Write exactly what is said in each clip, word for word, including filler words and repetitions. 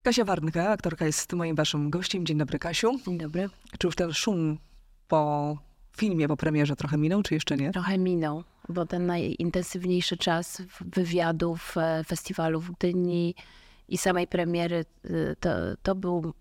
Kasia Warnka, aktorka, jest moim waszym gościem. Dzień dobry, Kasiu. Dzień dobry. Czy już ten szum po filmie, po premierze trochę minął, czy jeszcze nie? Trochę minął, bo ten najintensywniejszy czas wywiadów, festiwalów w Gdyni i samej premiery to, to był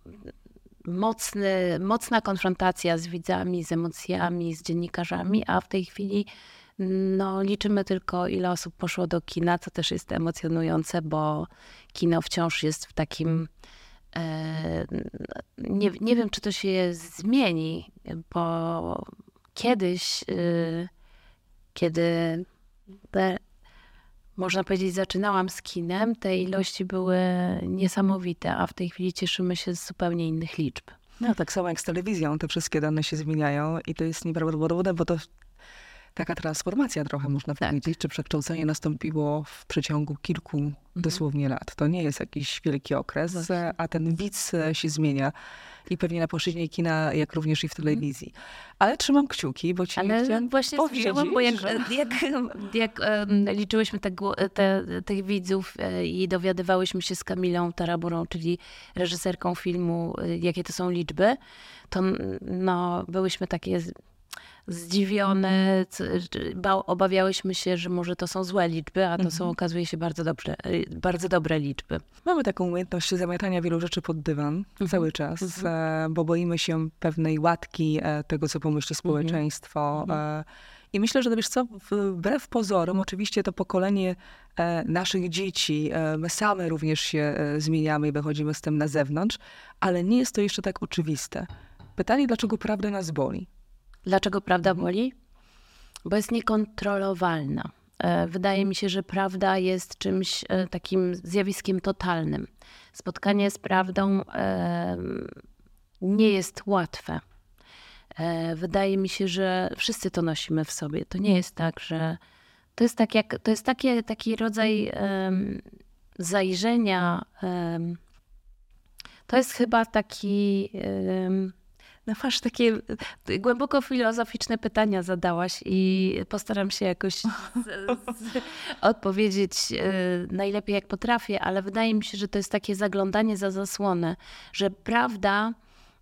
mocny, mocna konfrontacja z widzami, z emocjami, z dziennikarzami, a w tej chwili no, liczymy tylko, ile osób poszło do kina, co też jest emocjonujące, bo kino wciąż jest w takim... E, nie, nie wiem, czy to się zmieni, bo kiedyś, y, kiedy te, można powiedzieć, zaczynałam z kinem, te ilości były niesamowite, a w tej chwili cieszymy się z zupełnie innych liczb. No tak samo jak z telewizją, te wszystkie dane się zmieniają i to jest nieprawdopodobne, bo to taka transformacja trochę, można tak powiedzieć, czy przekształcenie nastąpiło w przeciągu kilku mhm. dosłownie lat. To nie jest jakiś wielki okres, Właśnie. a ten widz się zmienia. I pewnie na płaszczyźnie kina, jak również i w telewizji. Ale trzymam kciuki, bo ci Ale chciałam właśnie słyszałam, bo jak, że... jak, jak um, liczyłyśmy te, te, tych widzów i dowiadywałyśmy się z Kamilą Taraburą, czyli reżyserką filmu, jakie to są liczby, to no, byłyśmy takie zdziwione, bał, obawiałyśmy się, że może to są złe liczby, a to mhm. są, okazuje się, bardzo, dobrze, bardzo dobre liczby. Mamy taką umiejętność zamiatania wielu rzeczy pod dywan mhm. cały czas, mhm. bo boimy się pewnej łatki tego, co pomyśli społeczeństwo. Mhm. I myślę, że wiesz co, wbrew pozorom, oczywiście to pokolenie naszych dzieci, my same również się zmieniamy i wychodzimy z tym na zewnątrz, ale nie jest to jeszcze tak oczywiste. Pytanie, dlaczego prawda nas boli? Dlaczego prawda boli? Bo jest niekontrolowalna. Wydaje mi się, że prawda jest czymś takim zjawiskiem totalnym. Spotkanie z prawdą nie jest łatwe. Wydaje mi się, że wszyscy to nosimy w sobie. To nie jest tak, że... To jest, tak jak, to jest takie, taki rodzaj zajrzenia. To jest chyba taki... No masz takie głęboko filozoficzne pytania zadałaś i postaram się jakoś z, z, odpowiedzieć najlepiej jak potrafię, ale wydaje mi się, że to jest takie zaglądanie za zasłonę, że prawda,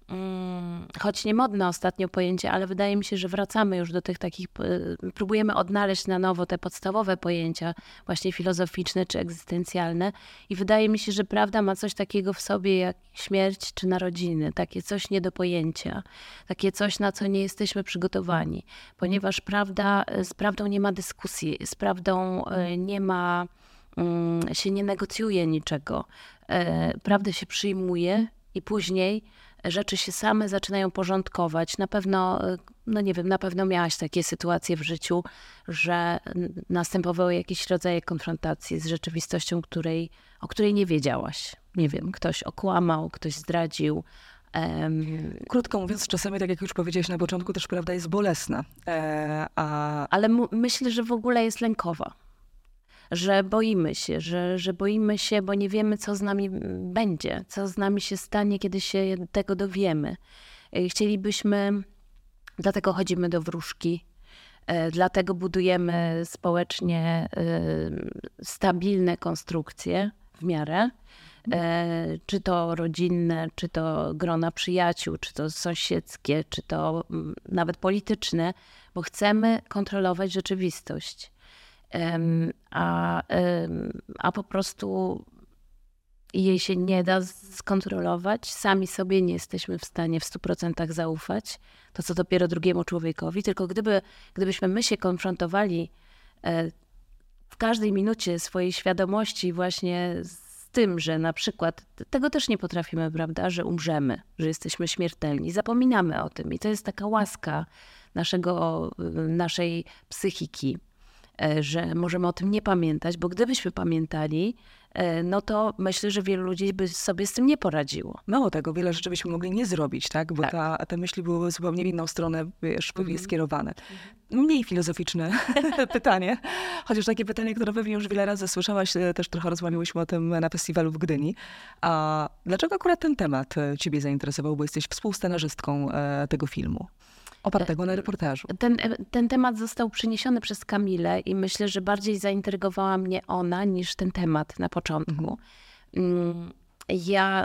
choć nie modne ostatnio pojęcie, ale wydaje mi się, że wracamy już do tych takich, próbujemy odnaleźć na nowo te podstawowe pojęcia, właśnie filozoficzne czy egzystencjalne i wydaje mi się, że prawda ma coś takiego w sobie jak śmierć czy narodziny, takie coś nie do pojęcia, takie coś, na co nie jesteśmy przygotowani, ponieważ prawda, z prawdą nie ma dyskusji, z prawdą nie ma, się nie negocjuje niczego, prawdę się przyjmuje i później rzeczy się same zaczynają porządkować. Na pewno, no nie wiem, na pewno miałaś takie sytuacje w życiu, że następowały jakieś rodzaje konfrontacji z rzeczywistością, której, o której nie wiedziałaś. Nie wiem, ktoś okłamał, ktoś zdradził. Um, Krótko mówiąc, czasami, tak jak już powiedziałaś na początku, też prawda jest bolesna. E, a... Ale m- myślę, że w ogóle jest lękowa. Że boimy się, że, że boimy się, bo nie wiemy, co z nami będzie, co z nami się stanie, kiedy się tego dowiemy. Chcielibyśmy, dlatego chodzimy do wróżki, dlatego budujemy społecznie stabilne konstrukcje w miarę, czy to rodzinne, czy to grona przyjaciół, czy to sąsiedzkie, czy to nawet polityczne, bo chcemy kontrolować rzeczywistość. A, a po prostu jej się nie da skontrolować. Sami sobie nie jesteśmy w stanie w stu procentach zaufać. To co dopiero drugiemu człowiekowi. Tylko gdyby, gdybyśmy my się konfrontowali w każdej minucie swojej świadomości właśnie z tym, że na przykład, tego też nie potrafimy, prawda, że umrzemy, że jesteśmy śmiertelni. Zapominamy o tym i to jest taka łaska naszego, naszej psychiki, że możemy o tym nie pamiętać, bo gdybyśmy pamiętali, no to myślę, że wielu ludzi by sobie z tym nie poradziło. Mało tego, wiele rzeczy byśmy mogli nie zrobić, tak? Bo tak. Ta, te myśli były zupełnie w inną stronę, wiesz, pewnie mm-hmm. skierowane. Mniej filozoficzne pytanie, chociaż takie pytanie, które pewnie już wiele razy słyszałaś, też trochę rozmawiałyśmy o tym na festiwalu w Gdyni. A dlaczego akurat ten temat ciebie zainteresował, bo jesteś współscenarzystką tego filmu? Opartego na reportażu. Ten, ten temat został przyniesiony przez Kamilę i myślę, że bardziej zaintrygowała mnie ona niż ten temat na początku. Mhm. ja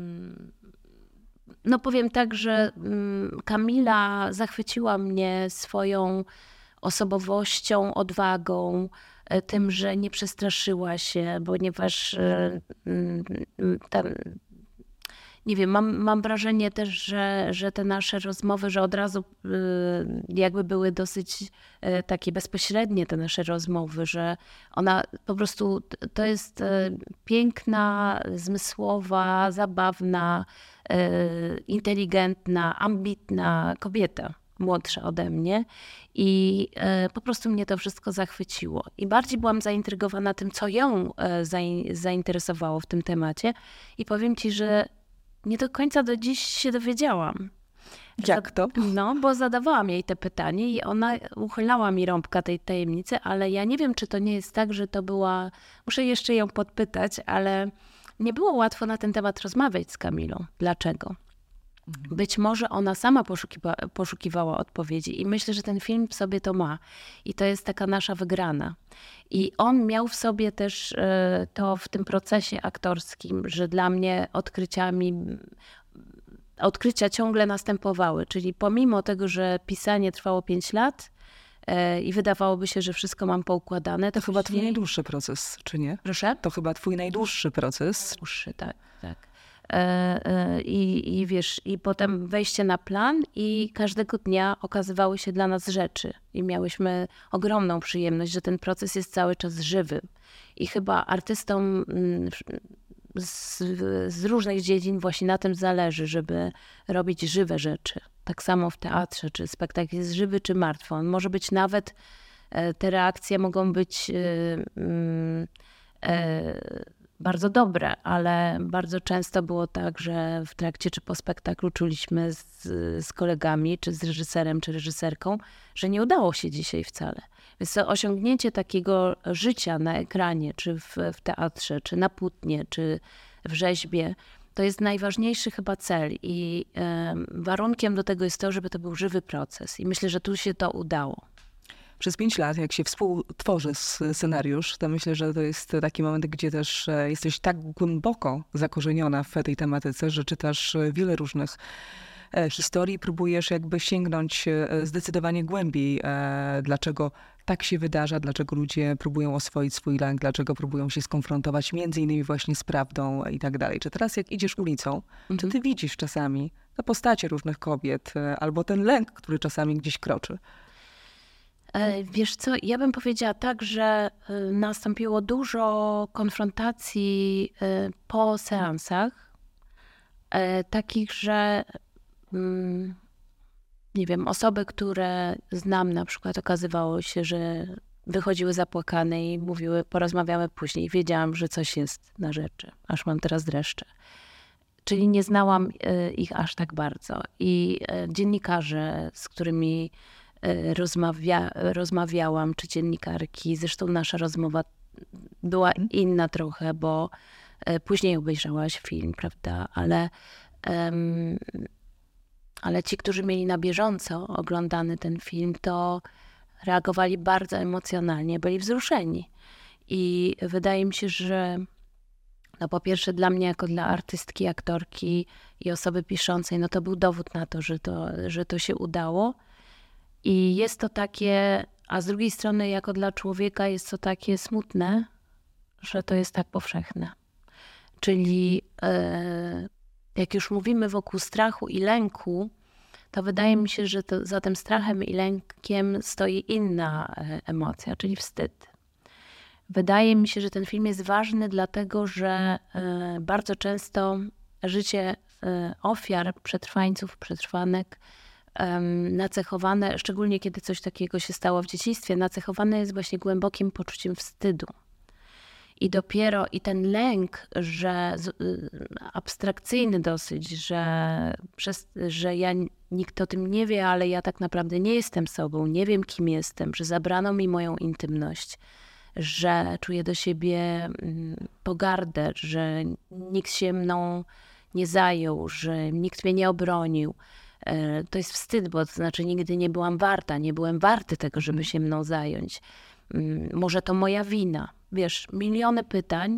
no powiem tak, że Kamila zachwyciła mnie swoją osobowością, odwagą, tym, że nie przestraszyła się, ponieważ tam, nie wiem, mam, mam wrażenie też, że, że te nasze rozmowy, że od razu jakby były dosyć takie bezpośrednie te nasze rozmowy, że ona po prostu, to jest piękna, zmysłowa, zabawna, inteligentna, ambitna kobieta, młodsza ode mnie i po prostu mnie to wszystko zachwyciło. I bardziej byłam zaintrygowana tym, co ją zainteresowało w tym temacie i powiem ci, że nie do końca do dziś się dowiedziałam. Jak to? No, bo zadawałam jej te pytanie i ona uchylała mi rąbka tej tajemnicy, ale ja nie wiem, czy to nie jest tak, że to była... Muszę jeszcze ją podpytać, ale nie było łatwo na ten temat rozmawiać z Kamilą. Dlaczego? Być może ona sama poszukiwa, poszukiwała odpowiedzi i myślę, że ten film w sobie to ma. I to jest taka nasza wygrana. I on miał w sobie też to w tym procesie aktorskim, że dla mnie odkryciami, odkrycia ciągle następowały. Czyli pomimo tego, że pisanie trwało pięć lat i wydawałoby się, że wszystko mam poukładane. To, to chyba twój najdłuższy proces, czy nie? Proszę? To chyba twój najdłuższy proces. Dłuższy, tak, tak. I, i wiesz, i potem wejście na plan i każdego dnia okazywały się dla nas rzeczy i miałyśmy ogromną przyjemność, że ten proces jest cały czas żywy i chyba artystom z, z różnych dziedzin właśnie na tym zależy, żeby robić żywe rzeczy. Tak samo w teatrze, czy spektakl jest żywy, czy martwy. On może być nawet, te reakcje mogą być bardzo dobre, ale bardzo często było tak, że w trakcie czy po spektaklu czuliśmy z, z kolegami, czy z reżyserem, czy reżyserką, że nie udało się dzisiaj wcale. Więc to osiągnięcie takiego życia na ekranie, czy w, w teatrze, czy na płótnie, czy w rzeźbie, to jest najważniejszy chyba cel i y, warunkiem do tego jest to, żeby to był żywy proces. I myślę, że tu się to udało. Przez pięć lat, jak się współtworzy scenariusz, to myślę, że to jest taki moment, gdzie też jesteś tak głęboko zakorzeniona w tej tematyce, że czytasz wiele różnych historii, próbujesz jakby sięgnąć zdecydowanie głębiej, dlaczego tak się wydarza, dlaczego ludzie próbują oswoić swój lęk, dlaczego próbują się skonfrontować między innymi właśnie z prawdą i tak dalej. Czy teraz jak idziesz ulicą, mhm. czy ty widzisz czasami te postacie różnych kobiet, albo ten lęk, który czasami gdzieś kroczy? Wiesz co, ja bym powiedziała tak, że nastąpiło dużo konfrontacji po seansach, takich, że nie wiem, osoby, które znam na przykład, okazywało się, że wychodziły zapłakane i mówiły, porozmawiamy później. Wiedziałam, że coś jest na rzeczy, aż mam teraz dreszcze. Czyli nie znałam ich aż tak bardzo. I dziennikarze, z którymi Rozmawia, rozmawiałam, czy dziennikarki. Zresztą nasza rozmowa była inna trochę, bo później obejrzałaś film, prawda? Ale, um, ale ci, którzy mieli na bieżąco oglądany ten film, to reagowali bardzo emocjonalnie, byli wzruszeni. I wydaje mi się, że no po pierwsze dla mnie, jako dla artystki, aktorki i osoby piszącej, no to był dowód na to, że to, że to się udało. I jest to takie, a z drugiej strony jako dla człowieka jest to takie smutne, że to jest tak powszechne. Czyli e, jak już mówimy wokół strachu i lęku, to wydaje mi się, że to, za tym strachem i lękiem stoi inna emocja, czyli wstyd. Wydaje mi się, że ten film jest ważny dlatego, że e, bardzo często życie e, ofiar, przetrwańców, przetrwanek nacechowane, szczególnie kiedy coś takiego się stało w dzieciństwie, nacechowane jest właśnie głębokim poczuciem wstydu. I dopiero i ten lęk, że abstrakcyjny dosyć, że, przez, że ja, nikt o tym nie wie, ale ja tak naprawdę nie jestem sobą, nie wiem kim jestem, że zabrano mi moją intymność, że czuję do siebie pogardę, że nikt się mną nie zajął, że nikt mnie nie obronił. To jest wstyd, bo to znaczy nigdy nie byłam warta, nie byłem warty tego, żeby się mną zająć. Może to moja wina. Wiesz, miliony pytań,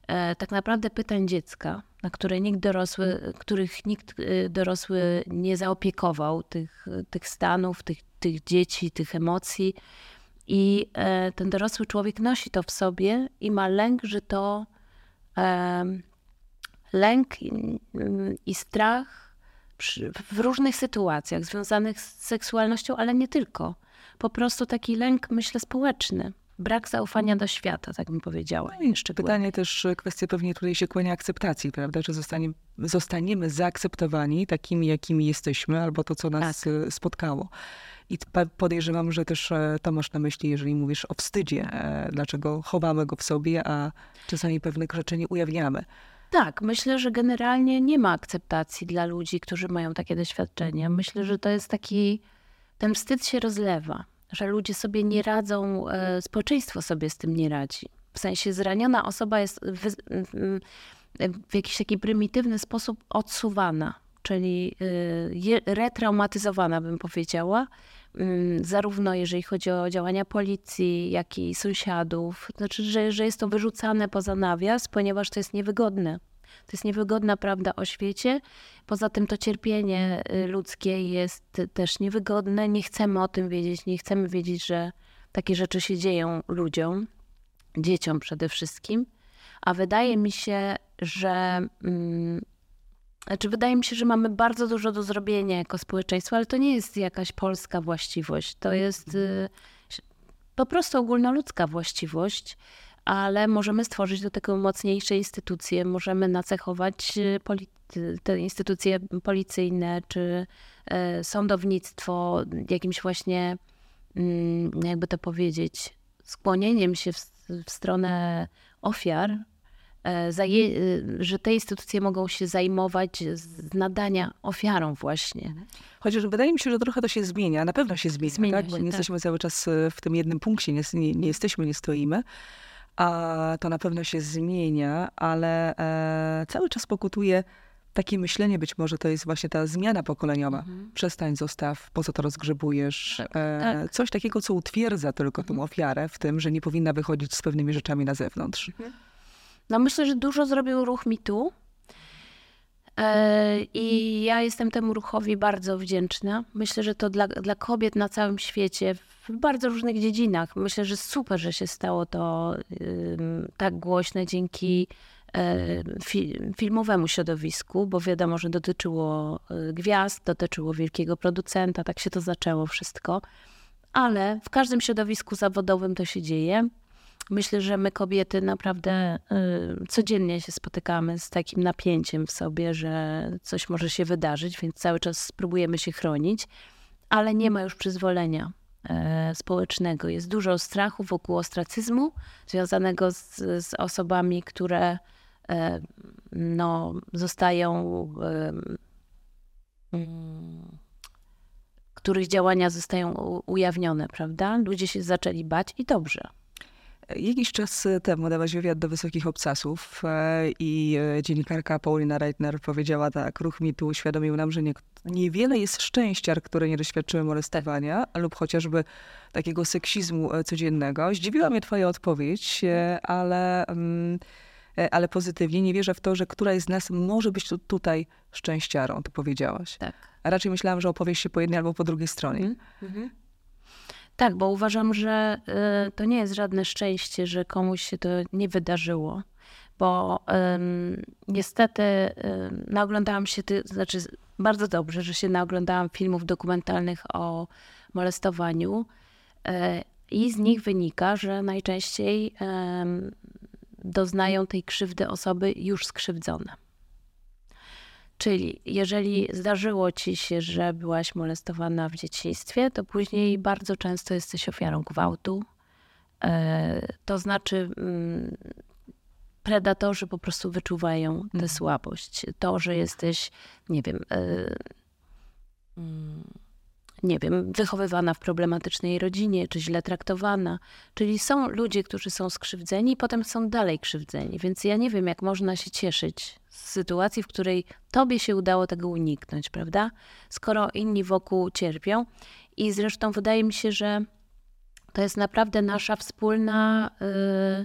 e, tak naprawdę pytań dziecka, na które nikt dorosły, których nikt e, dorosły nie zaopiekował, tych, tych stanów, tych, tych dzieci, tych emocji. I e, ten dorosły człowiek nosi to w sobie i ma lęk, że to e, lęk i, i strach przy, w różnych sytuacjach związanych z seksualnością, ale nie tylko. Po prostu taki lęk, myślę, społeczny. Brak zaufania do świata, tak bym powiedziała. No i jeszcze pytanie też, kwestia pewnie tutaj się kłania akceptacji, prawda? Czy zostanie, zostaniemy zaakceptowani takimi, jakimi jesteśmy, albo to, co nas Tak. spotkało. I podejrzewam, że też to masz na myśli, jeżeli mówisz o wstydzie. Dlaczego chowamy go w sobie, a czasami pewnych rzeczy nie ujawniamy. Tak, myślę, że generalnie nie ma akceptacji dla ludzi, którzy mają takie doświadczenia. Myślę, że to jest taki, ten wstyd się rozlewa, że ludzie sobie nie radzą, e, społeczeństwo sobie z tym nie radzi. W sensie zraniona osoba jest wy, w jakiś taki prymitywny sposób odsuwana, czyli y, retraumatyzowana, bym powiedziała, y, zarówno jeżeli chodzi o działania policji, jak i sąsiadów. Znaczy, że, że jest to wyrzucane poza nawias, ponieważ to jest niewygodne. To jest niewygodna prawda o świecie. Poza tym to cierpienie ludzkie jest też niewygodne. Nie chcemy o tym wiedzieć, nie chcemy wiedzieć, że takie rzeczy się dzieją ludziom, dzieciom przede wszystkim. A wydaje mi się, że... Mm, Znaczy, wydaje mi się, że mamy bardzo dużo do zrobienia jako społeczeństwo, ale to nie jest jakaś polska właściwość. To jest y, po prostu ogólnoludzka właściwość, ale możemy stworzyć do tego mocniejsze instytucje, możemy nacechować poli- te instytucje policyjne czy y, sądownictwo jakimś właśnie, y, jakby to powiedzieć, skłonieniem się w, w stronę ofiar, że te instytucje mogą się zajmować z nadania ofiarom właśnie. Chociaż wydaje mi się, że trochę to się zmienia. Na pewno się zmienia, Zmienia tak? się, Bo nie tak. jesteśmy cały czas w tym jednym punkcie, nie, nie, nie jesteśmy, nie stoimy. A to na pewno się zmienia, ale e, cały czas pokutuje takie myślenie, być może to jest właśnie ta zmiana pokoleniowa. Mhm. Przestań, zostaw, po co to rozgrzebujesz. Tak, e, tak. Coś takiego, co utwierdza tylko mhm. tą ofiarę w tym, że nie powinna wychodzić z pewnymi rzeczami na zewnątrz. Mhm. No myślę, że dużo zrobił ruch Me Too. E, I ja jestem temu ruchowi bardzo wdzięczna. Myślę, że to dla, dla kobiet na całym świecie, w bardzo różnych dziedzinach. Myślę, że super, że się stało to y, tak głośne dzięki y, fi, filmowemu środowisku, bo wiadomo, że dotyczyło y, gwiazd, dotyczyło wielkiego producenta, tak się to zaczęło wszystko. Ale w każdym środowisku zawodowym to się dzieje. Myślę, że my kobiety naprawdę y, codziennie się spotykamy z takim napięciem w sobie, że coś może się wydarzyć, więc cały czas spróbujemy się chronić, ale nie ma już przyzwolenia y, społecznego. Jest dużo strachu wokół ostracyzmu związanego z, z osobami, które y, no, zostają, y, y, których działania zostają ujawnione, prawda? Ludzie się zaczęli bać i dobrze. Jakiś czas temu dałaś wywiad do Wysokich Obcasów i dziennikarka Paulina Reitner powiedziała tak: ruch Me Too uświadomił nam, że nie, niewiele jest szczęściar, które nie doświadczyły molestowania lub chociażby takiego seksizmu codziennego. Zdziwiła mnie twoja odpowiedź, ale, ale pozytywnie. Nie wierzę w to, że któraś z nas może być tu, tutaj szczęściarą, to powiedziałaś. Tak. A raczej myślałam, że opowiesz się po jednej albo po drugiej stronie. Mm-hmm. Tak, bo uważam, że y, to nie jest żadne szczęście, że komuś się to nie wydarzyło, bo y, niestety y, naoglądałam się, ty, znaczy bardzo dobrze, że się naoglądałam filmów dokumentalnych o molestowaniu y, i z nich wynika, że najczęściej y, doznają tej krzywdy osoby już skrzywdzone. Czyli jeżeli zdarzyło ci się, że byłaś molestowana w dzieciństwie, to później bardzo często jesteś ofiarą gwałtu. To znaczy predatorzy po prostu wyczuwają tę mhm. słabość. To, że jesteś, nie wiem, nie wiem, wychowywana w problematycznej rodzinie, czy źle traktowana. Czyli są ludzie, którzy są skrzywdzeni i potem są dalej krzywdzeni. Więc ja nie wiem, jak można się cieszyć z sytuacji, w której tobie się udało tego uniknąć, prawda? Skoro inni wokół cierpią. I zresztą wydaje mi się, że to jest naprawdę nasza wspólna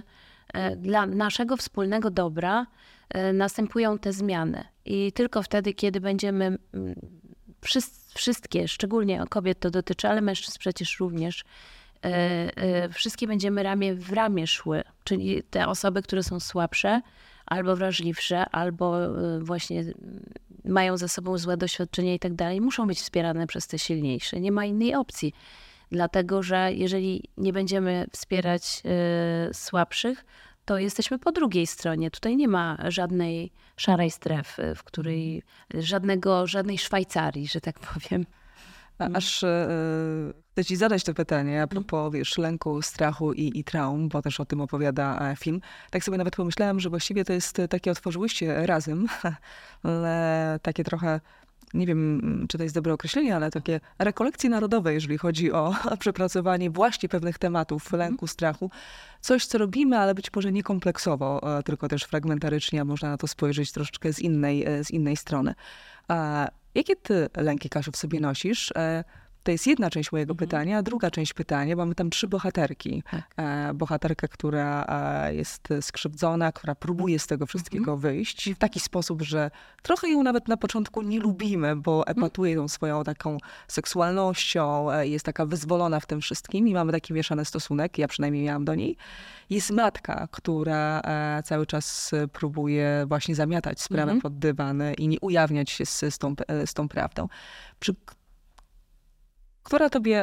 dla naszego wspólnego dobra następują te zmiany. I tylko wtedy, kiedy będziemy wszystkie, szczególnie kobiet to dotyczy, ale mężczyzn przecież również, wszystkie będziemy ramię w ramię szły, czyli te osoby, które są słabsze, albo wrażliwsze, albo właśnie mają ze sobą złe doświadczenia i tak dalej, muszą być wspierane przez te silniejsze. Nie ma innej opcji. Dlatego, że jeżeli nie będziemy wspierać y, słabszych, to jesteśmy po drugiej stronie. Tutaj nie ma żadnej szarej strefy, w której żadnego, żadnej Szwajcarii, że tak powiem. Aż e, chcę ci zadać to pytanie a propos, wiesz, lęku, strachu i, i traum, bo też o tym opowiada film. Tak sobie nawet pomyślałam, że właściwie to jest takie, otworzyłyście razem, ale takie trochę, nie wiem, czy to jest dobre określenie, ale takie rekolekcje narodowe, jeżeli chodzi o przepracowanie właśnie pewnych tematów lęku, strachu. Coś, co robimy, ale być może nie kompleksowo, tylko też fragmentarycznie, a można na to spojrzeć troszeczkę z innej, z innej strony. A jakie ty lęki, Kasiu, w sobie nosisz? To jest jedna część mojego mhm. pytania, a druga część pytania, bo mamy tam trzy bohaterki. Tak. Bohaterkę, która jest skrzywdzona, która próbuje z tego wszystkiego mhm. wyjść w taki sposób, że trochę ją nawet na początku nie lubimy, bo epatuje tą swoją taką seksualnością, jest taka wyzwolona w tym wszystkim i mamy taki mieszany stosunek, ja przynajmniej miałam do niej. Jest matka, która cały czas próbuje właśnie zamiatać sprawę mhm. pod dywan i nie ujawniać się z, z, tą, z tą prawdą. Przy Która tobie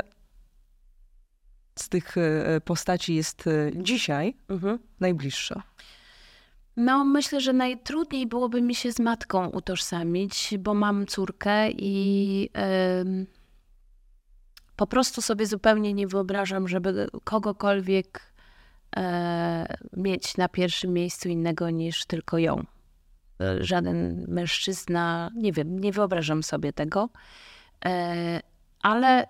z tych postaci jest dzisiaj mhm. najbliższa? No, myślę, że najtrudniej byłoby mi się z matką utożsamić, bo mam córkę i yy, po prostu sobie zupełnie nie wyobrażam, żeby kogokolwiek yy, mieć na pierwszym miejscu innego niż tylko ją. Żaden mężczyzna, nie wiem, nie wyobrażam sobie tego. Yy, Ale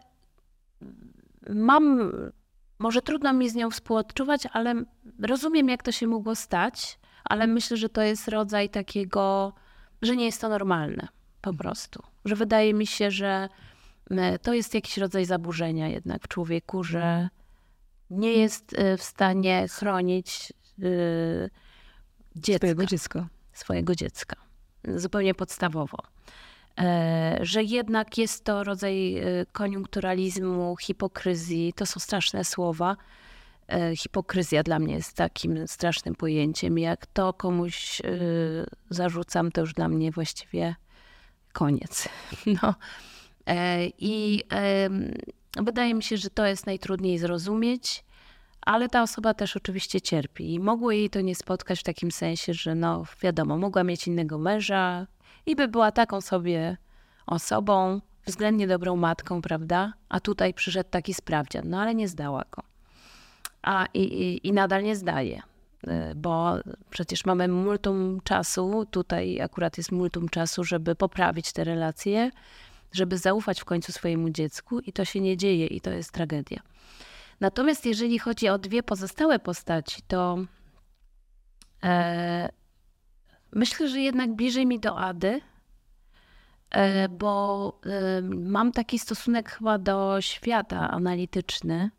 mam, może trudno mi z nią współodczuwać, ale rozumiem, jak to się mogło stać, ale myślę, że to jest rodzaj takiego, że nie jest to normalne po prostu. Że wydaje mi się, że to jest jakiś rodzaj zaburzenia jednak w człowieku, że nie jest w stanie chronić dziecka, swojego dziecka. Swojego dziecka. Zupełnie podstawowo. Że jednak jest to rodzaj koniunkturalizmu, hipokryzji. To są straszne słowa. Hipokryzja dla mnie jest takim strasznym pojęciem. Jak to komuś zarzucam, to już dla mnie właściwie koniec. No. I wydaje mi się, że to jest najtrudniej zrozumieć, ale ta osoba też oczywiście cierpi. I mogło jej to nie spotkać w takim sensie, że no wiadomo, mogła mieć innego męża, i by była taką sobie osobą, względnie dobrą matką, prawda? A tutaj przyszedł taki sprawdzian, no ale nie zdała go. A i, i, i nadal nie zdaje, bo przecież mamy multum czasu, tutaj akurat jest multum czasu, żeby poprawić te relacje, żeby zaufać w końcu swojemu dziecku i to się nie dzieje i to jest tragedia. Natomiast jeżeli chodzi o dwie pozostałe postaci, to e, myślę, że jednak bliżej mi do Ady, bo mam taki stosunek chyba do świata analityczny.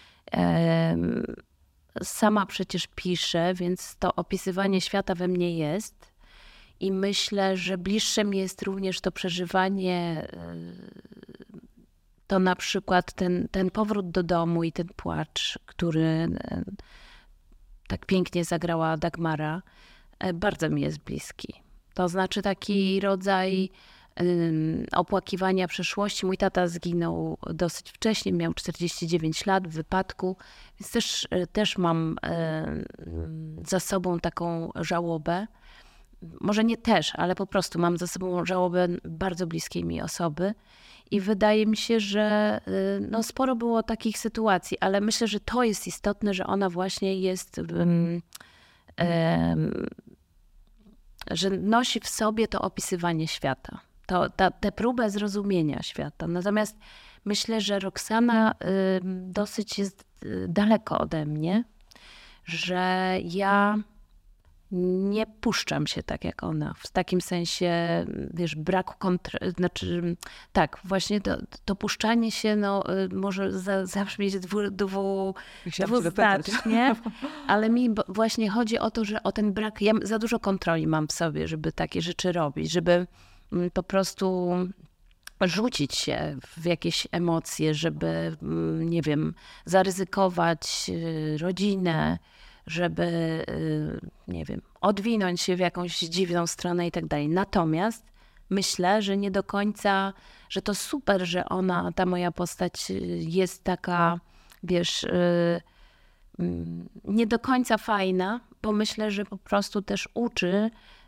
Sama przecież piszę, więc to opisywanie świata we mnie jest. I myślę, że bliższe mi jest również to przeżywanie, to na przykład ten, ten powrót do domu i ten płacz, który tak pięknie zagrała Dagmara, bardzo mi jest bliski. To znaczy taki rodzaj um, opłakiwania przeszłości. Mój tata zginął dosyć wcześnie, miał czterdzieści dziewięć lat w wypadku, więc też, też mam um, za sobą taką żałobę. Może nie też, ale po prostu mam za sobą żałobę bardzo bliskiej mi osoby. I wydaje mi się, że no, sporo było takich sytuacji, ale myślę, że to jest istotne, że ona właśnie jest... Um, um, że nosi w sobie to opisywanie świata, to, ta, tę próbę zrozumienia świata. Natomiast myślę, że Roxana y, dosyć jest y, daleko ode mnie, że ja nie puszczam się tak jak ona. W takim sensie, wiesz, braku kontroli, znaczy tak, właśnie to, to puszczanie się no, może za, zabrzmieć dwu, dwu, dwuznacznie, ale mi właśnie chodzi o to, że o ten brak, ja za dużo kontroli mam w sobie, żeby takie rzeczy robić, żeby po prostu rzucić się w jakieś emocje, żeby, nie wiem, zaryzykować rodzinę, żeby, nie wiem, odwinąć się w jakąś dziwną stronę i tak dalej. Natomiast myślę, że nie do końca, że to super, że ona, ta moja postać jest taka, wiesz, nie do końca fajna, bo myślę, że po prostu też uczy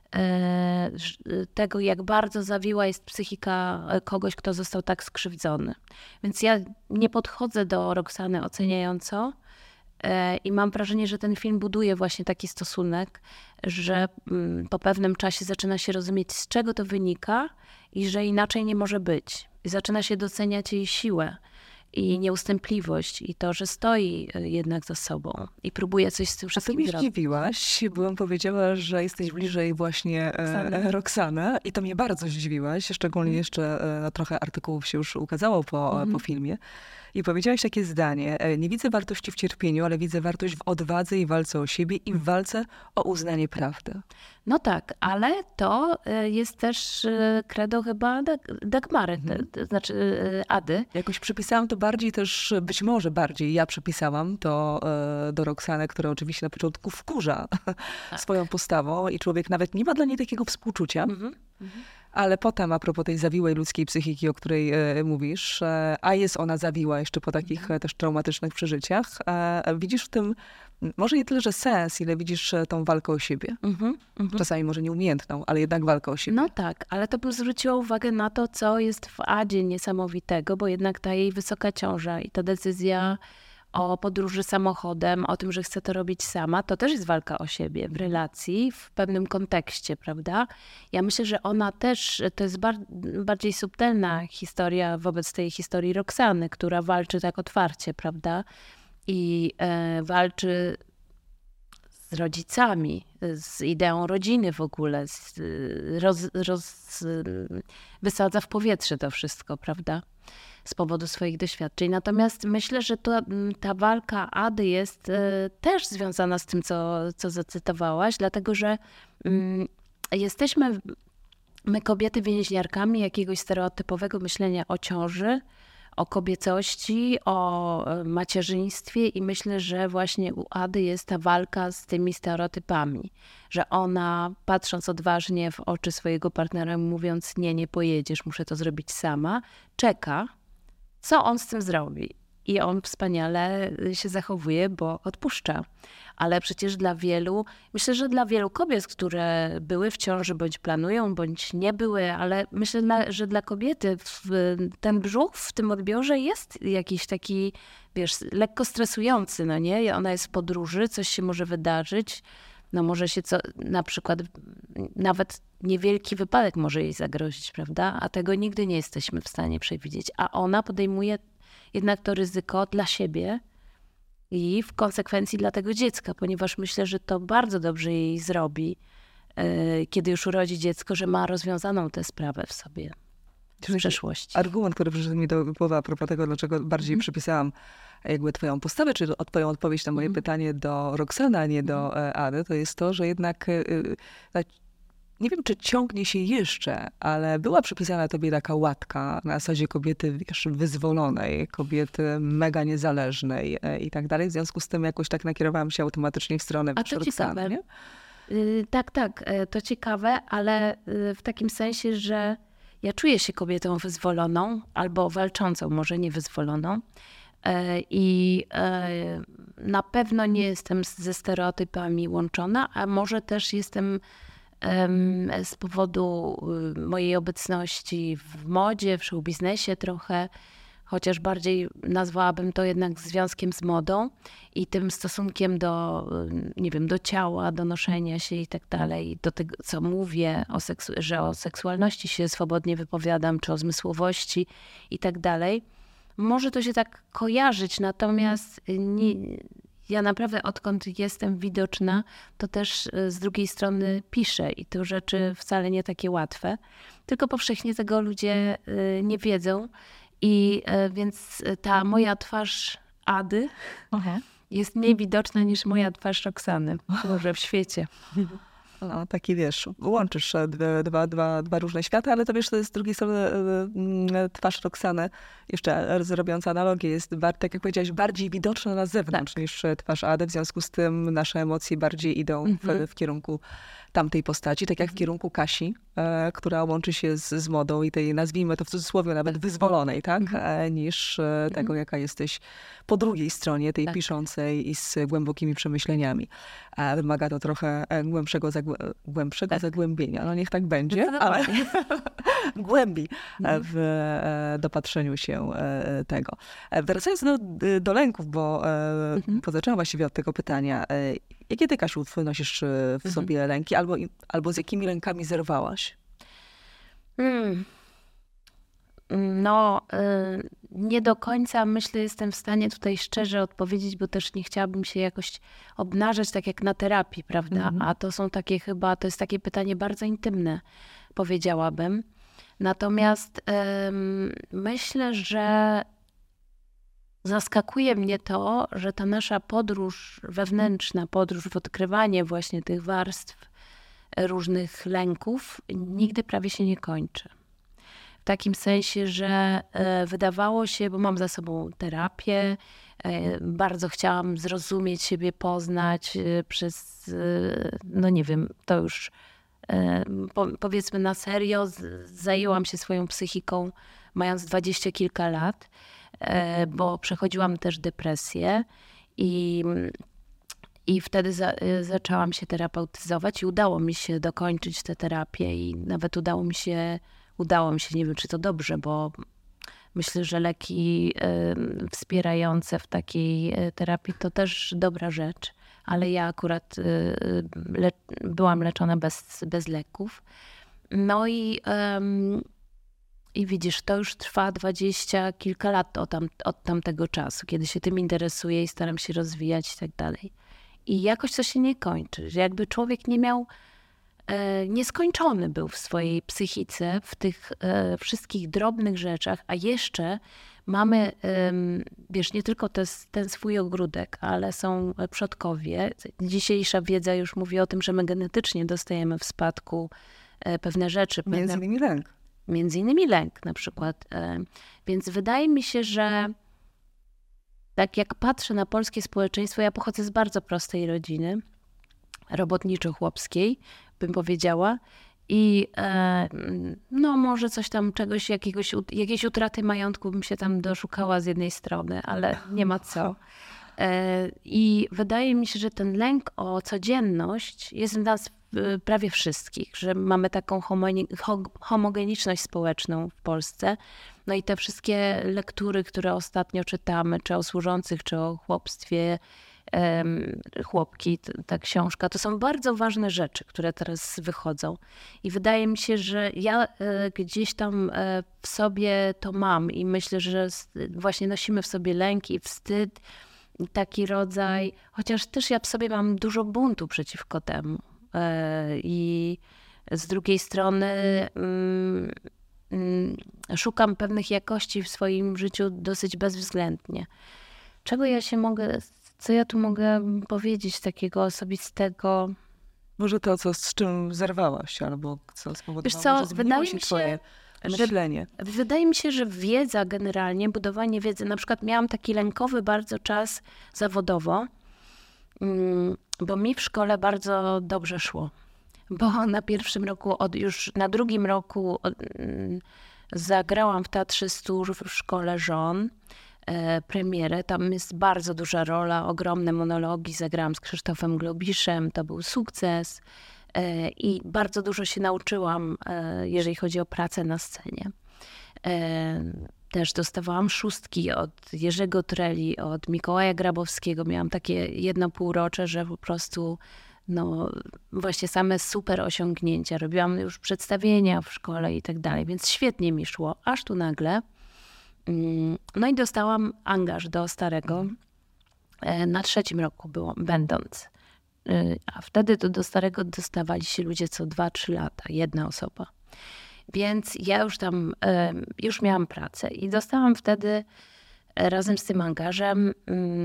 tego, jak bardzo zawiła jest psychika kogoś, kto został tak skrzywdzony. Więc ja nie podchodzę do Roxany oceniająco i mam wrażenie, że ten film buduje właśnie taki stosunek, że po pewnym czasie zaczyna się rozumieć, z czego to wynika i że inaczej nie może być. I zaczyna się doceniać jej siłę i nieustępliwość i to, że stoi jednak za sobą i próbuje coś z tym wszystkim zrobić. A ty mnie zdziwiłaś, bo on powiedziała, że jesteś bliżej właśnie Roxany. Roxana i to mnie bardzo zdziwiłaś, szczególnie mm. jeszcze no, trochę artykułów się już ukazało po, mm. po filmie. I powiedziałaś takie zdanie, nie widzę wartości w cierpieniu, ale widzę wartość w odwadze i walce o siebie i w walce o uznanie prawdy. No tak, ale to jest też credo chyba Dagmary, mhm. to znaczy Ady. Jakoś przypisałam to bardziej też, być może bardziej ja przypisałam to do Roxany, która oczywiście na początku wkurza tak. swoją postawą i człowiek nawet nie ma dla niej takiego współczucia. Mhm. Mhm. Ale potem, a propos tej zawiłej ludzkiej psychiki, o której e, mówisz, e, a jest ona zawiła jeszcze po takich e, też traumatycznych przeżyciach, e, widzisz w tym może nie tyle, że sens, ile widzisz tą walkę o siebie. Mm-hmm, mm-hmm. Czasami może nieumiejętną, ale jednak walkę o siebie. No tak, ale to bym zwróciła uwagę na to, co jest w Adzie niesamowitego, bo jednak ta jej wysoka ciąża i ta decyzja o podróży samochodem, o tym, że chce to robić sama, to też jest walka o siebie w relacji, w pewnym kontekście, prawda? Ja myślę, że ona też, to jest bar- bardziej subtelna historia wobec tej historii Roxany, która walczy tak otwarcie, prawda? I e, walczy z rodzicami, z ideą rodziny w ogóle, z, roz, roz, wysadza w powietrze to wszystko, prawda? Z powodu swoich doświadczeń. Natomiast myślę, że to, ta walka Ady jest e, też związana z tym, co, co zacytowałaś, dlatego że mm, jesteśmy, my kobiety, więźniarkami jakiegoś stereotypowego myślenia o ciąży, o kobiecości, o macierzyństwie i myślę, że właśnie u Ady jest ta walka z tymi stereotypami, że ona patrząc odważnie w oczy swojego partnera, mówiąc nie, nie pojedziesz, muszę to zrobić sama, czeka, co on z tym zrobi. I on wspaniale się zachowuje, bo odpuszcza. Ale przecież dla wielu, myślę, że dla wielu kobiet, które były w ciąży, bądź planują, bądź nie były, ale myślę, że dla kobiety ten brzuch w tym odbiorze jest jakiś taki, wiesz, lekko stresujący, no nie? Ona jest w podróży, coś się może wydarzyć, no może się co, na przykład nawet niewielki wypadek może jej zagrozić, prawda? A tego nigdy nie jesteśmy w stanie przewidzieć. A ona podejmuje jednak to ryzyko dla siebie i w konsekwencji dla tego dziecka, ponieważ myślę, że to bardzo dobrze jej zrobi, yy, kiedy już urodzi dziecko, że ma rozwiązaną tę sprawę w sobie w przeszłości. Argument, który przyszedł mi do głowy a propos tego, dlaczego bardziej mm. przypisałam jakby twoją postawę, czy twoją odpowiedź na moje mm. pytanie do Roxany, a nie do mm. Ady, to jest to, że jednak yy, nie wiem, czy ciągnie się jeszcze, ale była przypisana tobie taka łatka na zasadzie kobiety, wiesz, wyzwolonej, kobiety mega niezależnej i tak dalej. W związku z tym jakoś tak nakierowałam się automatycznie w stronę A to ciekawe. Nie? Yy, tak, tak, to ciekawe, ale w takim sensie, że ja czuję się kobietą wyzwoloną albo walczącą, może nie wyzwoloną. I na pewno nie jestem ze stereotypami łączona, a może też jestem z powodu mojej obecności w modzie, w show biznesie trochę, chociaż bardziej nazwałabym to jednak związkiem z modą i tym stosunkiem do, nie wiem, do ciała, do noszenia się i tak dalej, do tego, co mówię, o seksu- że o seksualności się swobodnie wypowiadam, czy o zmysłowości i tak dalej. Może to się tak kojarzyć, natomiast nie, ja naprawdę odkąd jestem widoczna, to też y, z drugiej strony piszę i to rzeczy wcale nie takie łatwe, tylko powszechnie tego ludzie y, nie wiedzą i y, więc ta moja twarz Ady Aha. jest mniej widoczna niż moja twarz Roxany, może w świecie. No, taki wiesz, łączysz e, dwa, dwa, dwa, dwa różne światy, ale to wiesz, to jest z drugiej strony e, mm, twarz Roxany, jeszcze raz robiąc analogię, jest, bar- tak jak powiedziałaś, bardziej widoczna na zewnątrz niż e, twarz Ady, w związku z tym nasze emocje bardziej idą w, w kierunku tamtej postaci, tak jak w kierunku Kasi, e, która łączy się z, z modą i tej, nazwijmy to w cudzysłowie, nawet wyzwolonej, tak, e, niż e, tego, jaka jesteś po drugiej stronie, tej Tak. piszącej i z głębokimi przemyśleniami. A wymaga to trochę e, głębszego, zagłę- głębszego Tak. zagłębienia. No niech tak będzie, ale głębi e, w e, dopatrzeniu się e, tego. E, Wracając do, do lęków, bo e, zaczęłam właściwie od tego pytania. E, Jakie ty, Kasiu, nosisz e, w sobie lęki? Albo, albo z jakimi lękami zerwałaś? Mm. No, y, nie do końca myślę, jestem w stanie tutaj szczerze odpowiedzieć, bo też nie chciałabym się jakoś obnażać tak jak na terapii, prawda? A to są takie chyba, to jest takie pytanie bardzo intymne, powiedziałabym. Natomiast ym, myślę, że zaskakuje mnie to, że ta nasza podróż wewnętrzna, podróż w odkrywanie właśnie tych warstw różnych lęków nigdy prawie się nie kończy. W takim sensie, że e, wydawało się, bo mam za sobą terapię, e, bardzo chciałam zrozumieć siebie, poznać e, przez, e, no nie wiem, to już e, po, powiedzmy na serio, z, zajęłam się swoją psychiką mając dwadzieścia kilka lat, e, bo przechodziłam też depresję i I wtedy za, zaczęłam się terapeutyzować i udało mi się dokończyć tę terapię i nawet udało mi się, udało mi się, nie wiem czy to dobrze, bo myślę, że leki y, wspierające w takiej terapii to też dobra rzecz, ale ja akurat y, le, byłam leczona bez, bez leków. No i, ym, i widzisz, to już trwa dwadzieścia kilka lat od, tam, od tamtego czasu, kiedy się tym interesuję i staram się rozwijać i tak dalej. I jakoś to się nie kończy, że jakby człowiek nie miał, e, nieskończony był w swojej psychice, w tych e, wszystkich drobnych rzeczach, a jeszcze mamy, e, wiesz, nie tylko te, ten swój ogródek, ale są przodkowie. Dzisiejsza wiedza już mówi o tym, że my genetycznie dostajemy w spadku e, pewne rzeczy. Pewne, Między innymi lęk. Między innymi lęk na przykład. E, więc wydaje mi się, że tak jak patrzę na polskie społeczeństwo, ja pochodzę z bardzo prostej rodziny, robotniczo-chłopskiej, bym powiedziała. I e, no może coś tam, czegoś, jakiegoś, jakiejś utraty majątku bym się tam doszukała z jednej strony, ale nie ma co. E, I wydaje mi się, że ten lęk o codzienność jest w nas w prawie wszystkich, że mamy taką homoni- ho- homogeniczność społeczną w Polsce. No i te wszystkie lektury, które ostatnio czytamy, czy o służących, czy o chłopstwie, em, chłopki, t- ta książka, to są bardzo ważne rzeczy, które teraz wychodzą. I wydaje mi się, że ja e, gdzieś tam e, w sobie to mam i myślę, że s- właśnie nosimy w sobie lęk i wstyd, i taki rodzaj, chociaż też ja w sobie mam dużo buntu przeciwko temu. E, I z drugiej strony mm, mm, szukam pewnych jakości w swoim życiu dosyć bezwzględnie. Czego ja się mogę, co ja tu mogę powiedzieć takiego osobistego? Może to, co, z czym zerwałaś, albo co spowodowało, Wiesz co, że zmieniło wydaje się mi się, twoje myślenie. Wydaje mi się, że wiedza generalnie, budowanie wiedzy, na przykład miałam taki lękowy bardzo czas zawodowo, mm, bo mi w szkole bardzo dobrze szło. Bo na pierwszym roku, od, już na drugim roku od, mm, zagrałam w Teatrze Stór w Szkole Żon e, premierę. Tam jest bardzo duża rola, ogromne monologi. Zagrałam z Krzysztofem Globiszem, to był sukces. E, I bardzo dużo się nauczyłam, e, jeżeli chodzi o pracę na scenie. E, Też dostawałam szóstki od Jerzego Treli, od Mikołaja Grabowskiego. Miałam takie jedno półrocze, że po prostu no właśnie same super osiągnięcia. Robiłam już przedstawienia w szkole i tak dalej, więc świetnie mi szło. Aż tu nagle, no i dostałam angaż do Starego na trzecim roku było, będąc. A wtedy to do starego dostawali się ludzie co dwa trzy lata, jedna osoba. Więc ja już tam, już miałam pracę i dostałam wtedy razem z tym angażem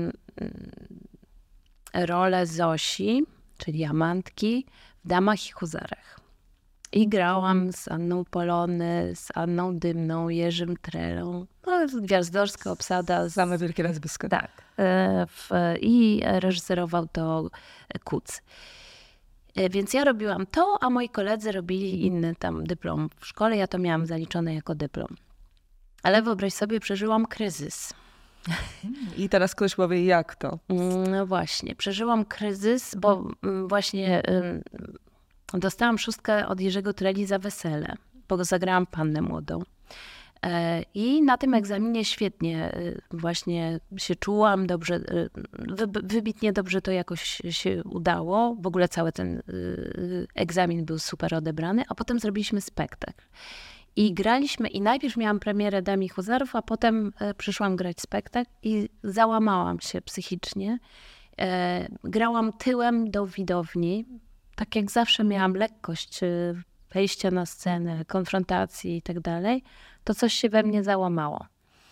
rolę Zosi, czyli Amantki w Damach i Huzarach. I grałam z Anną Polony, z Anną Dymną, Jerzym Trelą. No, gwiazdorska obsada. Znamy wielkie nazwiska. Tak. W, I reżyserował to Kuc. Więc ja robiłam to, a moi koledzy robili inny tam dyplom w szkole. Ja to miałam zaliczone jako dyplom. Ale wyobraź sobie, przeżyłam kryzys. I teraz ktoś powie, jak to? No właśnie, przeżyłam kryzys, bo właśnie dostałam szóstkę od Jerzego Treli za wesele, bo zagrałam Pannę Młodą. I na tym egzaminie świetnie właśnie się czułam, dobrze, wybitnie dobrze to jakoś się udało. W ogóle cały ten egzamin był super odebrany, a potem zrobiliśmy spektakl. I graliśmy, i najpierw miałam premierę Dam i Huzarów, a potem przyszłam grać spektakl i załamałam się psychicznie. Grałam tyłem do widowni, tak jak zawsze miałam lekkość wejścia na scenę, konfrontacji i tak dalej, to coś się we mnie załamało.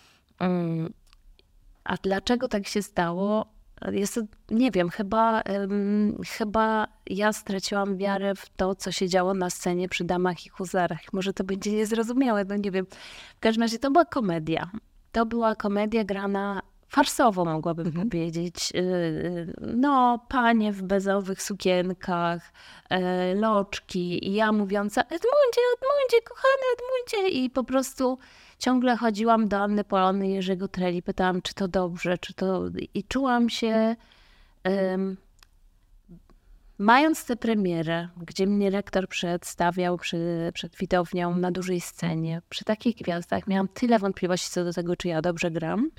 A dlaczego tak się stało? Jest to, nie wiem, chyba, um, chyba ja straciłam wiarę w to, co się działo na scenie przy Damach i Huzarach. Może to będzie niezrozumiałe, no nie wiem. W każdym razie to była komedia. To była komedia grana farsowo, mogłabym mhm. powiedzieć. No, panie w bezowych sukienkach, loczki i ja mówiąca Edmundzie, Edmundzie, kochany Edmundzie. I po prostu ciągle chodziłam do Anny Polony i Jerzego Treli, pytałam, czy to dobrze, czy to... I czułam się, um, mając tę premierę, gdzie mnie rektor przedstawiał przy, przed widownią na dużej scenie, przy takich gwiazdach, miałam tyle wątpliwości co do tego, czy ja dobrze gram.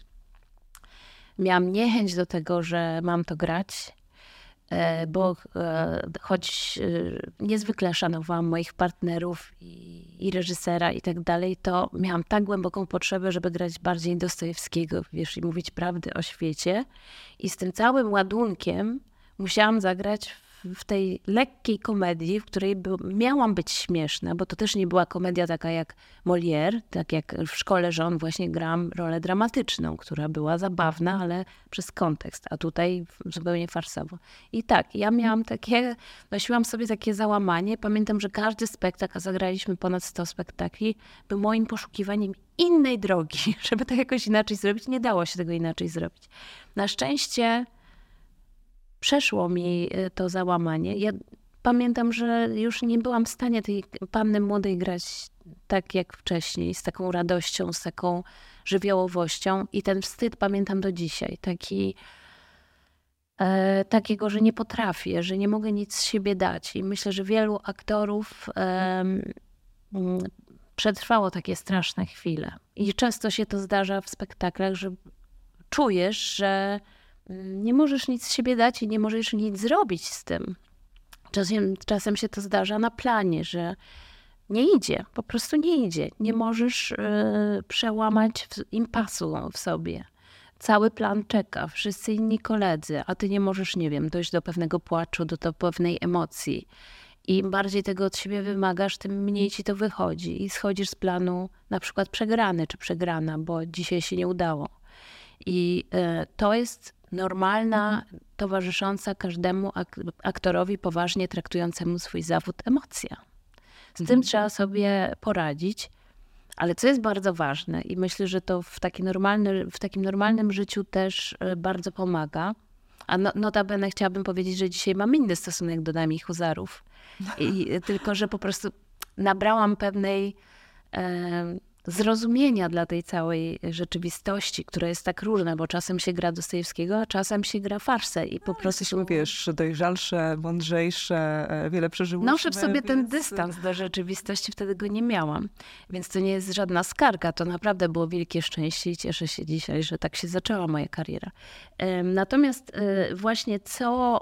Miałam niechęć do tego, że mam to grać, bo choć niezwykle szanowałam moich partnerów i, i reżysera i tak dalej, to miałam tak głęboką potrzebę, żeby grać bardziej Dostojewskiego, wiesz, i mówić prawdy o świecie. I z tym całym ładunkiem musiałam zagrać w tej lekkiej komedii, w której by, miałam być śmieszna, bo to też nie była komedia taka jak Molière, tak jak w Szkole Żon właśnie grałam rolę dramatyczną, która była zabawna, ale przez kontekst, a tutaj zupełnie farsowo. I tak, ja miałam takie, nosiłam sobie takie załamanie. Pamiętam, że każdy spektakl, a zagraliśmy ponad sto spektakli, był moim poszukiwaniem innej drogi, żeby to jakoś inaczej zrobić. Nie dało się tego inaczej zrobić. Na szczęście przeszło mi to załamanie. Ja pamiętam, że już nie byłam w stanie tej Panny Młodej grać tak jak wcześniej, z taką radością, z taką żywiołowością. I ten wstyd pamiętam do dzisiaj. Taki, e, takiego, że nie potrafię, że nie mogę nic z siebie dać. I myślę, że wielu aktorów e, przetrwało takie straszne chwile. I często się to zdarza w spektaklach, że czujesz, że nie możesz nic z siebie dać i nie możesz nic zrobić z tym. Czasem, czasem się to zdarza na planie, że nie idzie, po prostu nie idzie. Nie możesz y, przełamać w, impasu w sobie. Cały plan czeka, wszyscy inni koledzy, a ty nie możesz, nie wiem, dojść do pewnego płaczu, do, do pewnej emocji. I im bardziej tego od siebie wymagasz, tym mniej ci to wychodzi. I schodzisz z planu na przykład przegrany czy przegrana, bo dzisiaj się nie udało. I y, to jest normalna, towarzysząca każdemu ak- aktorowi poważnie traktującemu swój zawód emocja. Z tym trzeba sobie poradzić, ale co jest bardzo ważne i myślę, że to w, taki normalny, w takim normalnym życiu też bardzo pomaga, a no, notabene chciałabym powiedzieć, że dzisiaj mam inny stosunek do Dam i Huzarów, I, tylko że po prostu nabrałam pewnej e, zrozumienia dla tej całej rzeczywistości, która jest tak różna, bo czasem się gra Dostojewskiego, a czasem się gra farsę i po prostu... Jesteśmy, wiesz, dojrzalsze, mądrzejsze, wiele przeżyłyśmy. Noszę w sobie więc... ten dystans do rzeczywistości, wtedy go nie miałam. Więc to nie jest żadna skarga, to naprawdę było wielkie szczęście i cieszę się dzisiaj, że tak się zaczęła moja kariera. Natomiast właśnie co,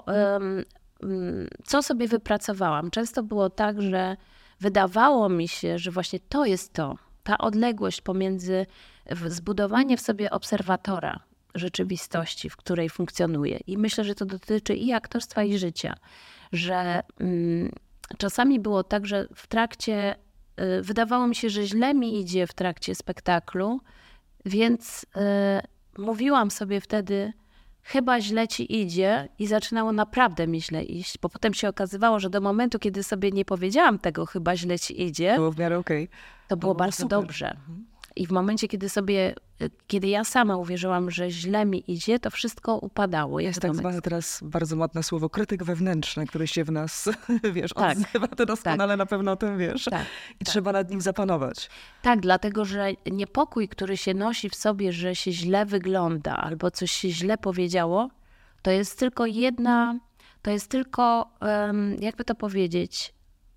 co sobie wypracowałam? Często było tak, że wydawało mi się, że właśnie to jest to, ta odległość pomiędzy zbudowanie w sobie obserwatora rzeczywistości, w której funkcjonuję. I myślę, że to dotyczy i aktorstwa, i życia. Że mm, czasami było tak, że w trakcie, y, wydawało mi się, że źle mi idzie w trakcie spektaklu, więc y, mówiłam sobie wtedy, chyba źle ci idzie i zaczynało naprawdę mi źle iść, bo potem się okazywało, że do momentu, kiedy sobie nie powiedziałam tego, chyba źle ci idzie, Było w miarę okej. to było było bardzo super. dobrze. I w momencie, kiedy sobie, kiedy ja sama uwierzyłam, że źle mi idzie, to wszystko upadało. Jest tak zwane teraz bardzo modne słowo krytyk wewnętrzny, który się w nas, wiesz, Tak. odzywa. Ty doskonale na pewno o tym wiesz. Tak, I tak. trzeba nad nim zapanować. Tak, dlatego że niepokój, który się nosi w sobie, że się źle wygląda albo coś się źle powiedziało, to jest tylko jedna, to jest tylko, um, jakby to powiedzieć,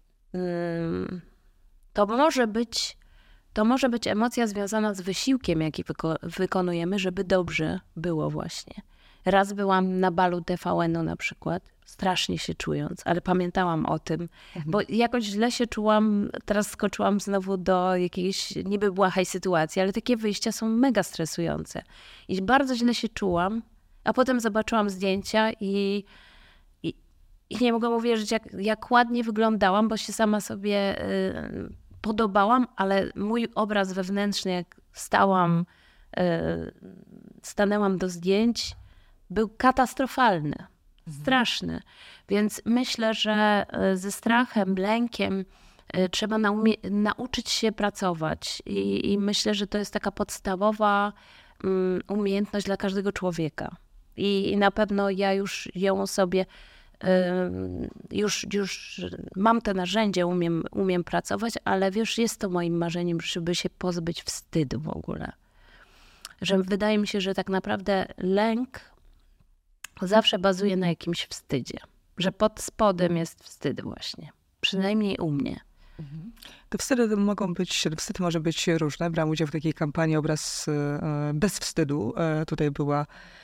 um, to może być To może być emocja związana z wysiłkiem, jaki wyko- wykonujemy, żeby dobrze było właśnie. Raz byłam na balu T V N-u na przykład, strasznie się czując, ale pamiętałam o tym, bo jakoś źle się czułam, teraz skoczyłam znowu do jakiejś niby błahej sytuacji, ale takie wyjścia są mega stresujące. I bardzo źle się czułam, a potem zobaczyłam zdjęcia i, i, i nie mogłam uwierzyć, jak, jak ładnie wyglądałam, bo się sama sobie... Yy, podobałam, ale mój obraz wewnętrzny, jak stałam, stanęłam do zdjęć, był katastrofalny, straszny. Więc myślę, że ze strachem, lękiem trzeba naumie- nauczyć się pracować I, i myślę, że to jest taka podstawowa um, umiejętność dla każdego człowieka. I, I na pewno ja już ją sobie Już, już mam te narzędzia, umiem, umiem pracować, ale wiesz, jest to moim marzeniem, żeby się pozbyć wstydu w ogóle. Że wydaje mi się, że tak naprawdę lęk zawsze bazuje na jakimś wstydzie. Że pod spodem jest wstyd właśnie. Przynajmniej u mnie. Te wstydy mogą być, wstyd może być różne. Brałam udział w takiej kampanii Obraz bez wstydu. Tutaj była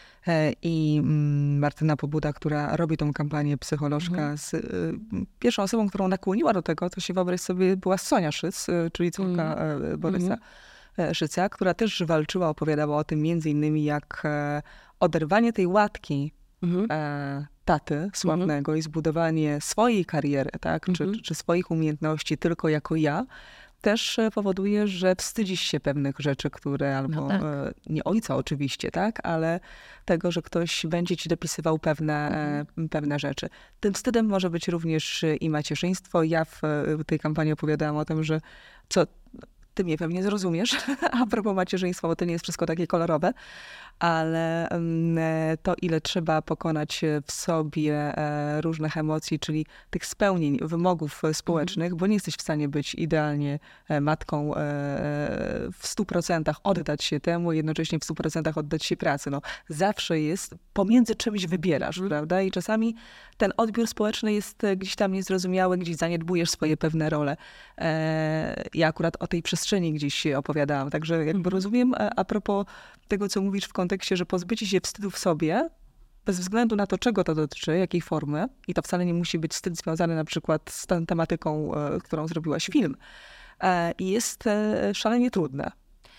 i Martyna Pobuda, która robi tą kampanię, psycholożka, mhm. z, y, pierwszą osobą, którą nakłoniła do tego, to się wyobraź sobie, była Sonia Szyc, y, czyli córka mhm. Borysa mhm. Szyca, która też walczyła, opowiadała o tym między innymi, jak e, oderwanie tej łatki mhm. e, taty sławnego mhm. i zbudowanie swojej kariery, tak, mhm. czy, czy swoich umiejętności tylko jako ja, też powoduje, że wstydzisz się pewnych rzeczy, które, albo no tak. e, nie ojca oczywiście, tak, ale tego, że ktoś będzie ci dopisywał pewne, mhm. e, pewne rzeczy. Tym wstydem może być również i macierzyństwo. Ja w, w tej kampanii opowiadałam o tym, że co ty mnie pewnie zrozumiesz a propos macierzyństwa, bo to nie jest wszystko takie kolorowe, ale to, ile trzeba pokonać w sobie różnych emocji, czyli tych spełnień, wymogów społecznych, bo nie jesteś w stanie być idealnie matką w stu procentach, oddać się temu, jednocześnie w stu procentach oddać się pracy. No, zawsze jest, pomiędzy czymś wybierasz, prawda? I czasami ten odbiór społeczny jest gdzieś tam niezrozumiały, gdzieś zaniedbujesz swoje pewne role. Ja akurat o tej przestrzeni gdzieś opowiadałam, także jakby rozumiem, a propos tego, co mówisz w kontekście, że pozbycie się wstydu w sobie, bez względu na to, czego to dotyczy, jakiej formy, i to wcale nie musi być wstyd związany na przykład z tą tematyką, którą zrobiłaś film, jest szalenie trudne.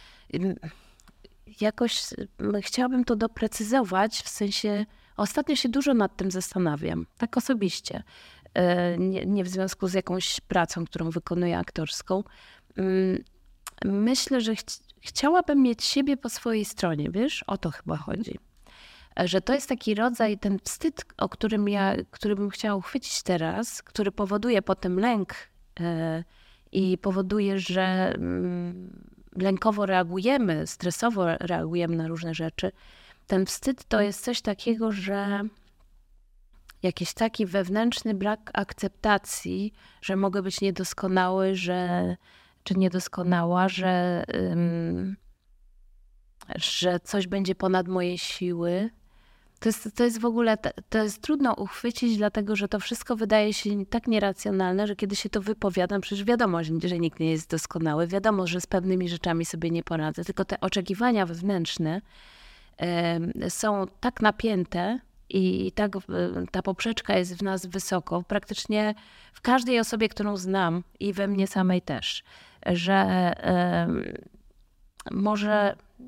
Jakoś chciałabym to doprecyzować, w sensie ostatnio się dużo nad tym zastanawiam, tak osobiście. Nie, nie w związku z jakąś pracą, którą wykonuję aktorską. Myślę, że ch- chciałabym mieć siebie po swojej stronie, wiesz? O to chyba chodzi. Że to jest taki rodzaj, ten wstyd, o którym ja, który bym chciała uchwycić teraz, który powoduje potem lęk yy, i powoduje, że yy, lękowo reagujemy, stresowo reagujemy na różne rzeczy. Ten wstyd to jest coś takiego, że jakiś taki wewnętrzny brak akceptacji, że mogę być niedoskonały, że czy niedoskonała, że, um, że coś będzie ponad moje siły. To jest, to jest w ogóle, to jest trudno uchwycić, dlatego że to wszystko wydaje się tak nieracjonalne, że kiedy się to wypowiadam, przecież wiadomo, że nikt nie jest doskonały, wiadomo, że z pewnymi rzeczami sobie nie poradzę, tylko te oczekiwania wewnętrzne um, są tak napięte, i tak ta poprzeczka jest w nas wysoko, praktycznie w każdej osobie, którą znam i we mnie samej też, że y, może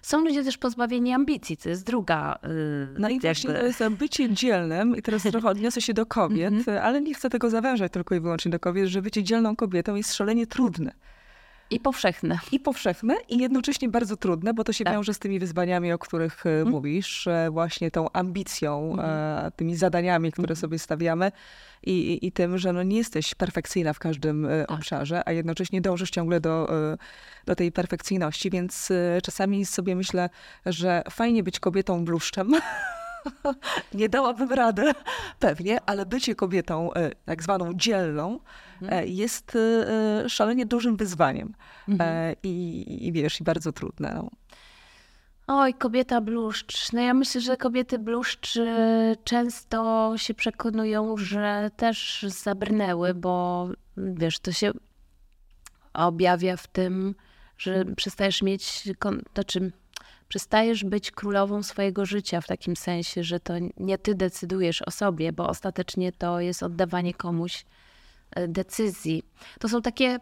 Są ludzie też pozbawieni ambicji, to jest druga... Yy, No i właśnie to jest bycie dzielnym, i teraz trochę odniosę się do kobiet, mm-hmm. ale nie chcę tego zawężać tylko i wyłącznie do kobiet, że bycie dzielną kobietą jest szalenie trudne. I powszechne. I powszechne, i jednocześnie bardzo trudne, bo to się tak. wiąże z tymi wyzwaniami, o których mm. mówisz, właśnie tą ambicją, mm. tymi zadaniami, które mm. sobie stawiamy i, i, i tym, że no nie jesteś perfekcyjna w każdym tak. obszarze, a jednocześnie dążysz ciągle do, do tej perfekcyjności, więc czasami sobie myślę, że fajnie być kobietą bluszczem. Nie dałabym rady, pewnie, ale bycie kobietą tak zwaną dzielną mhm. jest szalenie dużym wyzwaniem. Mhm. I, I wiesz, i bardzo trudne. No. Oj, kobieta bluszcz. No ja myślę, że kobiety bluszcz często się przekonują, że też zabrnęły, bo wiesz, to się objawia w tym, że przestajesz mieć, znaczy przestajesz być królową swojego życia w takim sensie, że to nie ty decydujesz o sobie, bo ostatecznie to jest oddawanie komuś decyzji. To są takie...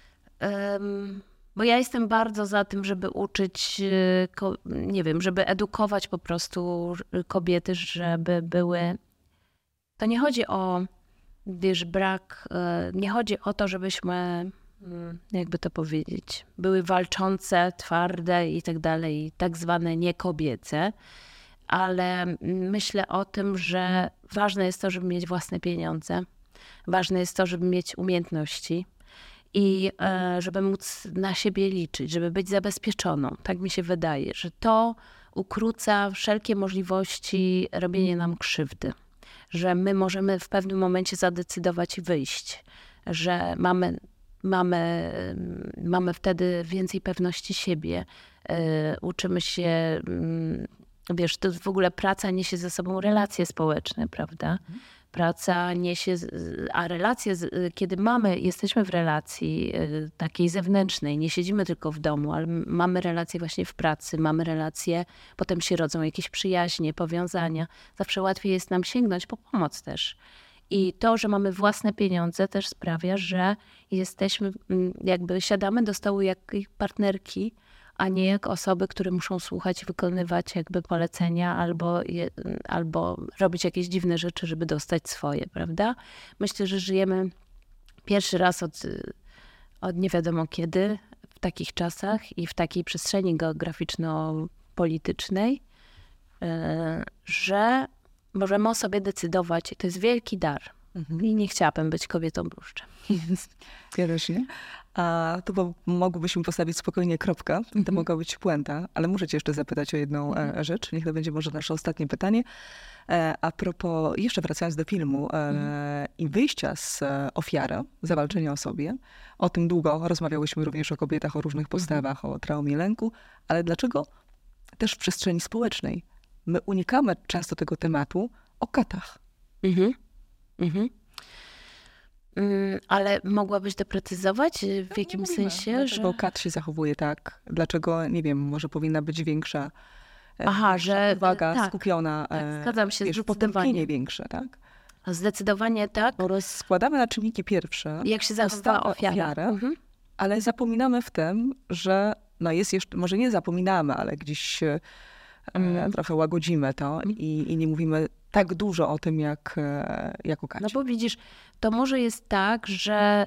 Um, bo ja jestem bardzo za tym, żeby uczyć, nie wiem, żeby edukować po prostu kobiety, żeby były... To nie chodzi o, wiesz, brak... Nie chodzi o to, żebyśmy... jakby to powiedzieć, były walczące, twarde i tak dalej, tak zwane niekobiece, ale myślę o tym, że ważne jest to, żeby mieć własne pieniądze, ważne jest to, żeby mieć umiejętności i żeby móc na siebie liczyć, żeby być zabezpieczoną. Tak mi się wydaje, że to ukróca wszelkie możliwości robienia nam krzywdy, że my możemy w pewnym momencie zadecydować i wyjść, że mamy Mamy, mamy wtedy więcej pewności siebie, yy, uczymy się, yy, wiesz, to w ogóle praca niesie ze sobą relacje społeczne, prawda? Mhm. Praca niesie, a relacje, kiedy mamy, jesteśmy w relacji yy, takiej zewnętrznej, nie siedzimy tylko w domu, ale mamy relacje właśnie w pracy, mamy relacje, potem się rodzą jakieś przyjaźnie, powiązania. Zawsze łatwiej jest nam sięgnąć po pomoc też. I to, że mamy własne pieniądze też sprawia, że jesteśmy, jakby siadamy do stołu jak partnerki, a nie jak osoby, które muszą słuchać i wykonywać jakby polecenia albo, je, albo robić jakieś dziwne rzeczy, żeby dostać swoje, prawda? Myślę, że żyjemy pierwszy raz od, od nie wiadomo kiedy, w takich czasach i w takiej przestrzeni geograficzno-politycznej, że możemy o sobie decydować i to jest wielki dar. Mhm. I nie chciałabym być kobietą bluszczem. Ja też nie. A tu bo mogłybyśmy postawić spokojnie kropkę. To mhm. mogła być puenta, ale muszę cię jeszcze zapytać o jedną mhm. rzecz. Niech to będzie może nasze ostatnie pytanie. A propos, jeszcze wracając do filmu mhm. i wyjścia z ofiary, zawalczenia o sobie. O tym długo rozmawiałyśmy również o kobietach, o różnych postawach, mhm. o traumie lęku. Ale dlaczego też w przestrzeni społecznej my unikamy często tego tematu o katach? Mhm. Mhm. Mm, ale mogłabyś doprecyzować w no, jakim mówimy. sensie? Dlaczego że kat się zachowuje tak? Dlaczego, nie wiem, może powinna być większa Aha, że uwaga tak, skupiona, tak, zgadzam się, wiesz, potępienie większe, tak? Zdecydowanie tak. Bo rozkładamy na czynniki pierwsze. Jak się zachowała ofiara. Ofiarę, mhm. ale zapominamy w tym, że no jest jeszcze, może nie zapominamy, ale gdzieś Mm. trochę łagodzimy to i, i nie mówimy tak dużo o tym, jak, jak o kacie. No bo widzisz, to może jest tak, że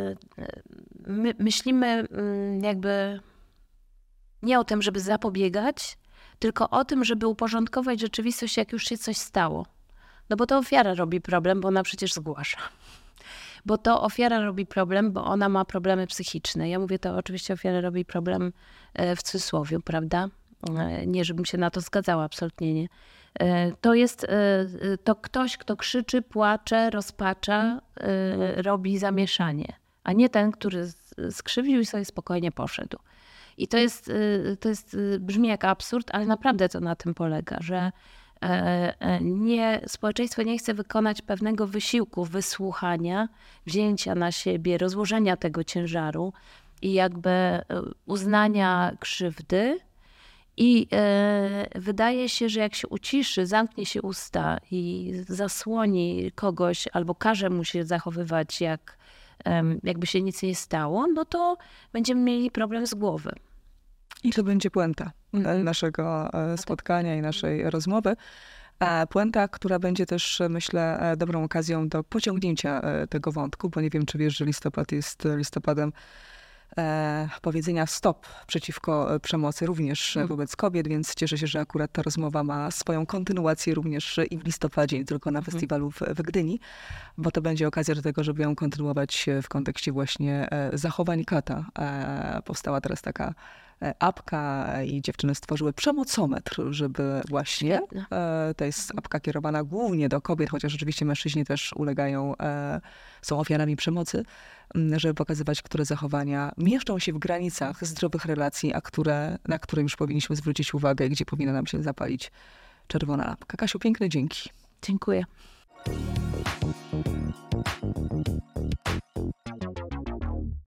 my myślimy jakby nie o tym, żeby zapobiegać, tylko o tym, żeby uporządkować rzeczywistość, jak już się coś stało. No bo to ofiara robi problem, bo ona przecież zgłasza. Bo to ofiara robi problem, bo ona ma problemy psychiczne. Ja mówię to oczywiście ofiara robi problem w cudzysłowie, prawda? Nie, żebym się na to zgadzała, absolutnie nie. To jest to ktoś, kto krzyczy, płacze, rozpacza, robi zamieszanie, a nie ten, który skrzywdził i sobie spokojnie poszedł. I to jest, to jest, brzmi jak absurd, ale naprawdę to na tym polega, że nie, społeczeństwo nie chce wykonać pewnego wysiłku wysłuchania, wzięcia na siebie, rozłożenia tego ciężaru i jakby uznania krzywdy. I e, wydaje się, że jak się uciszy, zamknie się usta i zasłoni kogoś albo każe mu się zachowywać, jak, e, jakby się nic nie stało, no to będziemy mieli problem z głowy. I to będzie puenta mm. naszego spotkania i naszej rozmowy. Puenta, która będzie też, myślę, dobrą okazją do pociągnięcia tego wątku, bo nie wiem, czy wiesz, że listopad jest listopadem e, powiedzenia stop przeciwko przemocy, również mm. wobec kobiet, więc cieszę się, że akurat ta rozmowa ma swoją kontynuację również i w listopadzie, nie tylko na festiwalu w, w Gdyni, bo to będzie okazja do tego, żeby ją kontynuować w kontekście właśnie zachowań kata. E, powstała teraz taka apka i dziewczyny stworzyły przemocometr, żeby właśnie, e, to jest apka kierowana głównie do kobiet, chociaż oczywiście mężczyźni też ulegają, e, są ofiarami przemocy, żeby pokazywać, które zachowania mieszczą się w granicach zdrowych relacji, a które, na które już powinniśmy zwrócić uwagę i gdzie powinna nam się zapalić czerwona lampka. Kasiu, piękne dzięki. Dziękuję.